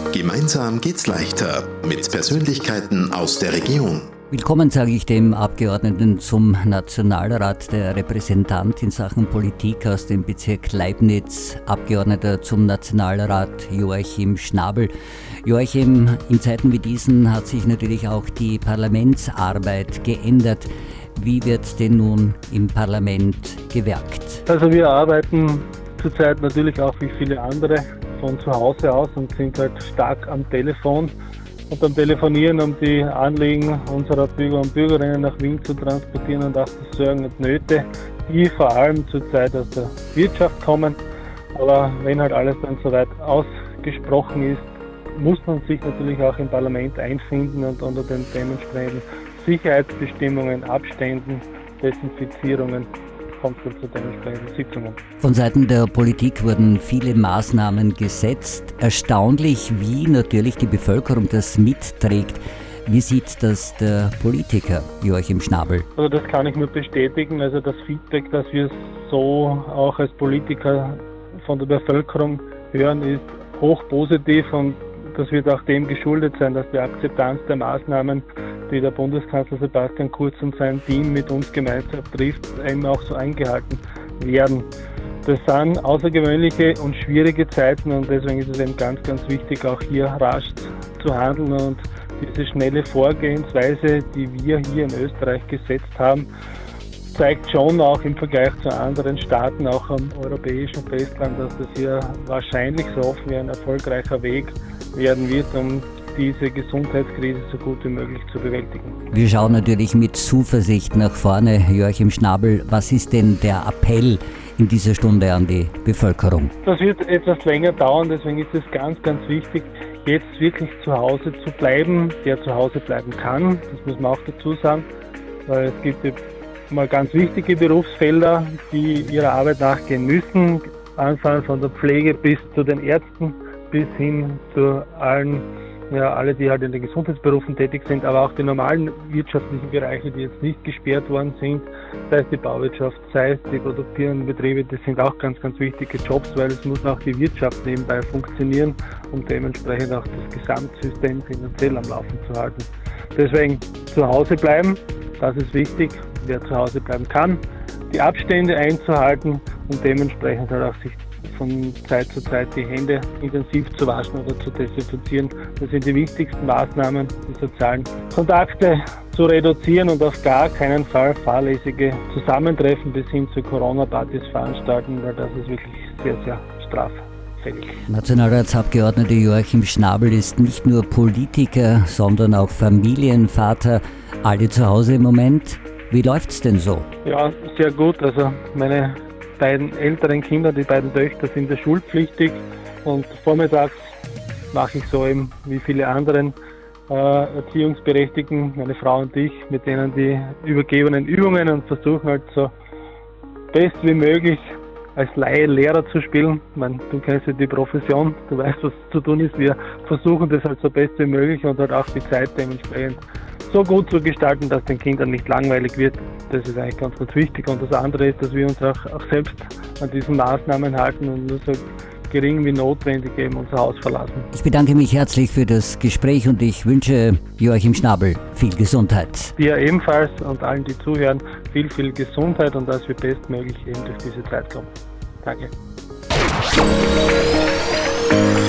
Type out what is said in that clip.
Gemeinsam geht's leichter mit Persönlichkeiten aus der Region. Willkommen sage ich dem Abgeordneten zum Nationalrat, der Repräsentant in Sachen Politik aus dem Bezirk Leibniz, Abgeordneter zum Nationalrat Joachim Schnabel. Joachim, in Zeiten wie diesen hat sich natürlich auch die Parlamentsarbeit geändert. Wie wird denn nun im Parlament gewerkt? Also wir arbeiten zurzeit natürlich auch wie viele andere von zu Hause aus und sind halt stark am Telefon und beim Telefonieren, um die Anliegen unserer Bürger und Bürgerinnen nach Wien zu transportieren und auch die Sorgen und Nöte, die vor allem zurzeit aus der Wirtschaft kommen. Aber wenn halt alles dann soweit ausgesprochen ist, muss man sich natürlich auch im Parlament einfinden und unter den dementsprechenden Sicherheitsbestimmungen, Abständen, Desinfizierungen kommt es zu dementsprechenden Sitzungen. Von Seiten der Politik wurden viele Maßnahmen gesetzt. Erstaunlich, wie natürlich die Bevölkerung das mitträgt. Wie sieht das der Politiker Joachim Schnabel? Also das kann ich nur bestätigen. Also das Feedback, das wir so auch als Politiker von der Bevölkerung hören, ist hochpositiv und das wird auch dem geschuldet sein, dass die Akzeptanz der Maßnahmen, die der Bundeskanzler Sebastian Kurz und sein Team mit uns gemeinsam trifft, eben auch so eingehalten werden. Das sind außergewöhnliche und schwierige Zeiten und deswegen ist es eben ganz, ganz wichtig, auch hier rasch zu handeln und diese schnelle Vorgehensweise, die wir hier in Österreich gesetzt haben, zeigt schon auch im Vergleich zu anderen Staaten, auch am europäischen Festland, dass das hier wahrscheinlich so offen wie ein erfolgreicher Weg werden wird, um diese Gesundheitskrise so gut wie möglich zu bewältigen. Wir schauen natürlich mit Zuversicht nach vorne. Joachim Schnabel, was ist denn der Appell in dieser Stunde an die Bevölkerung? Das wird etwas länger dauern, deswegen ist es ganz, ganz wichtig, jetzt wirklich zu Hause zu bleiben, der zu Hause bleiben kann. Das muss man auch dazu sagen, weil es gibt mal ganz wichtige Berufsfelder, die ihrer Arbeit nachgehen müssen, anfangen von der Pflege bis zu den Ärzten, bis hin zu alle, die halt in den Gesundheitsberufen tätig sind, aber auch die normalen wirtschaftlichen Bereiche, die jetzt nicht gesperrt worden sind, sei es die Bauwirtschaft, sei es die produzierenden Betriebe, das sind auch ganz, ganz wichtige Jobs, weil es muss auch die Wirtschaft nebenbei funktionieren, um dementsprechend auch das Gesamtsystem finanziell am Laufen zu halten. Deswegen zu Hause bleiben, das ist wichtig, wer zu Hause bleiben kann, die Abstände einzuhalten und dementsprechend halt auch sich von Zeit zu Zeit die Hände intensiv zu waschen oder zu desinfizieren. Das sind die wichtigsten Maßnahmen, die sozialen Kontakte zu reduzieren und auf gar keinen Fall fahrlässige Zusammentreffen bis hin zu Corona-Partys veranstalten, weil das ist wirklich sehr, sehr straffällig. Nationalratsabgeordneter Joachim Schnabel ist nicht nur Politiker, sondern auch Familienvater. Alle zu Hause im Moment. Wie läuft's denn so? Ja, sehr gut. Also meine beiden älteren Kinder, die beiden Töchter, sind ja schulpflichtig und vormittags mache ich so eben wie viele anderen Erziehungsberechtigten, meine Frau und ich, mit denen die übergebenen Übungen und versuchen halt so best wie möglich als Laie Lehrer zu spielen. Ich meine, du kennst ja die Profession, du weißt, was zu tun ist. Wir versuchen das halt so best wie möglich und halt auch die Zeit dementsprechend so gut zu gestalten, dass den Kindern nicht langweilig wird. Das ist eigentlich ganz, ganz wichtig. Und das andere ist, dass wir uns auch selbst an diesen Maßnahmen halten und nur so gering wie notwendig eben unser Haus verlassen. Ich bedanke mich herzlich für das Gespräch und ich wünsche Joachim Schnabel viel Gesundheit. Dir ebenfalls und allen, die zuhören, viel, viel Gesundheit und dass wir bestmöglich eben durch diese Zeit kommen. Danke.